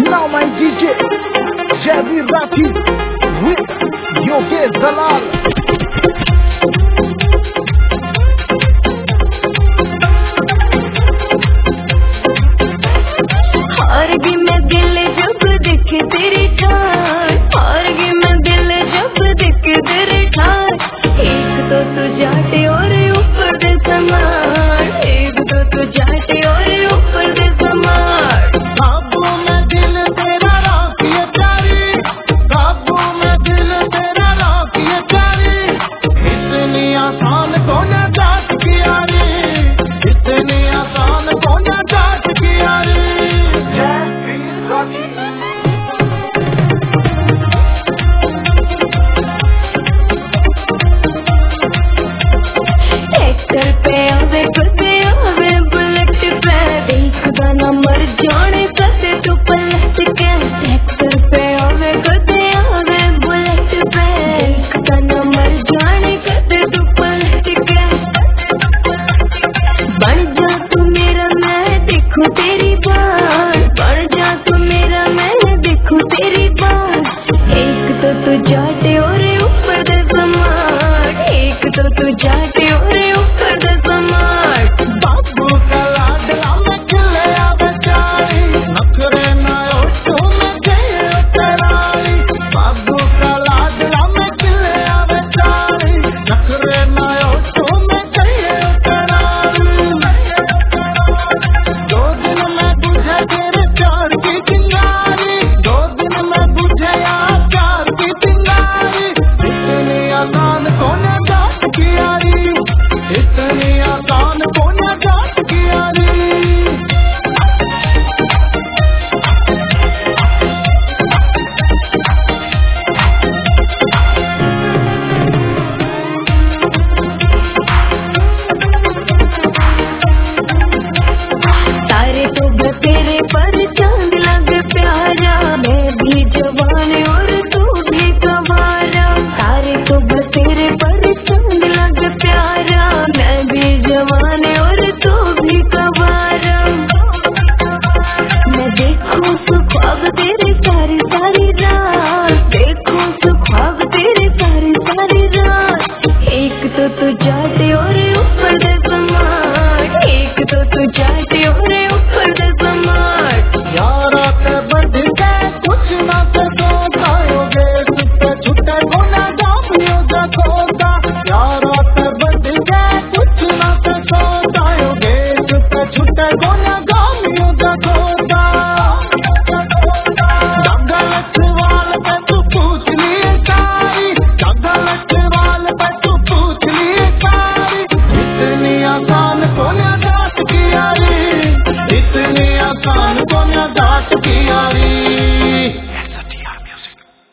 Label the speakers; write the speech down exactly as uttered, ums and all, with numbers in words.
Speaker 1: Now my D J Javi Rafi with Yogesh Dalal.
Speaker 2: हारगी मैं दिल जब देखे तेरी ठार, हारगी मैं दिल जब देखे तेरी ठार। एक तो तू जाटे और ऊपर दे समान, एक तो तू जाटे और ऊपर दे समान।
Speaker 1: काबू में दिल तेरा राखिए प्यारी, काबू में दिल तेरा राखिए प्यारी। इतनी आसान कौन जाट की यारी, इतनी आसान कौन जाट की यारी।
Speaker 2: ट्रैक्टर पे आवे कदे आवे बुलेट पे, देखदा ना मर जाने कदे तू पलट के। ट्रैक्टर पे आवे कदे आवे बुलेट पे, देखदा ना मर जाने कदे तू पलट के। बन जा तू मेरा मैं देखूं तेरी बात, बन जा तू मेरा मैं देखूं तेरी बात। एक तो तू जाटे और ऊपर दे समान, एक तो तू जाटे और ऊपर दे समान।
Speaker 1: बाबू का लाडला में खिले आवे चारी, नखरे ना ओठों में गए उतराई। बाबू का लाडला में खिले आवे चारी, नखरे ना ओठों में गए उतराई। दो दिन में बुझे तेरे प्यार की चिंगारी, दो दिन में बुझे यार प्यार की चिंगारी। इतनी आसान कौन जाट की यारी, इतनी आसान कौन जाट की यारी।
Speaker 2: तारे तो बतेरे पर चांद लगे प्यारा, मैं भी जवान और तू भी गवारा। तारे तो बतेरे पर चांद लगे प्यारा, मैं भी जवान और तू भी गवारा। मैं देखूं तो ख्वाब तेरे सारी सारी रात, देखूं तो ख्वाब तेरे सारी सारी रात। एक तो तू जाटे और ऊपर दे समान, एक तो तू जाटे और ऊपर दे समान।
Speaker 1: यारा ते बढ़ गए कुछ ना ते सोता, योगेश ते छुट्टे कोना जामियो जखोता। यारा ते बढ़ गए कुछ ना ते सोता, योगेश ते छुट्टे कोना जामियो जखोता। जगल सवाल पे तू पूछ लिए सारी, जगल सवाल पे तू पूछ लिए सारी। इतनी आसान कौन जाट की यारी, इतनी आसान कौन जाट की यारी।